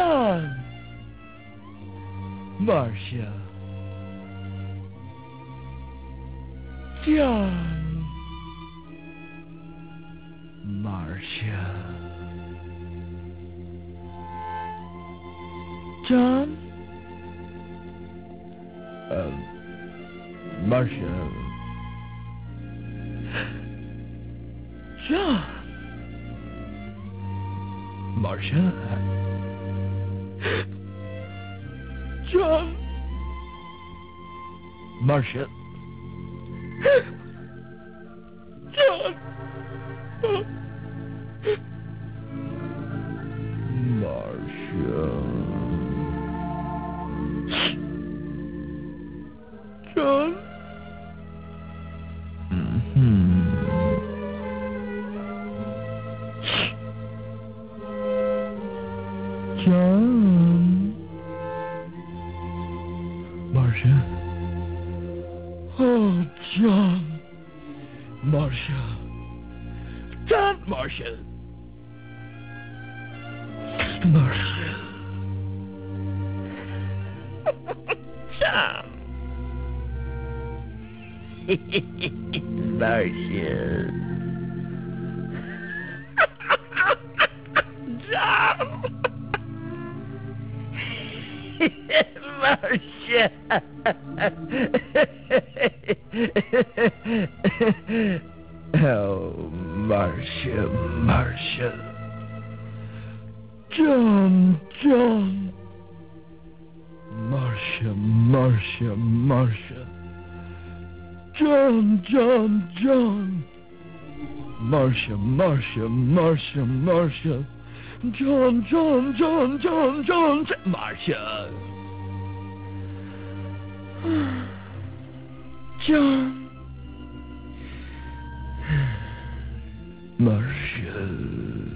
John, Marcia, John, Marcia, John, Marcia, John, Marcia, John, Marcia, John, Marcia, John, John, Marcia, oh, John, Marcia, John, Marcia, Marcia, John, Marcia, John, Marcia. Oh, Marcia, Marcia. John, John. Marcia, Marcia, Marcia. John, John, John. Marcia, Marcia, Marcia, Marcia. John, John, John, John, John, Marcia. John. Marcia.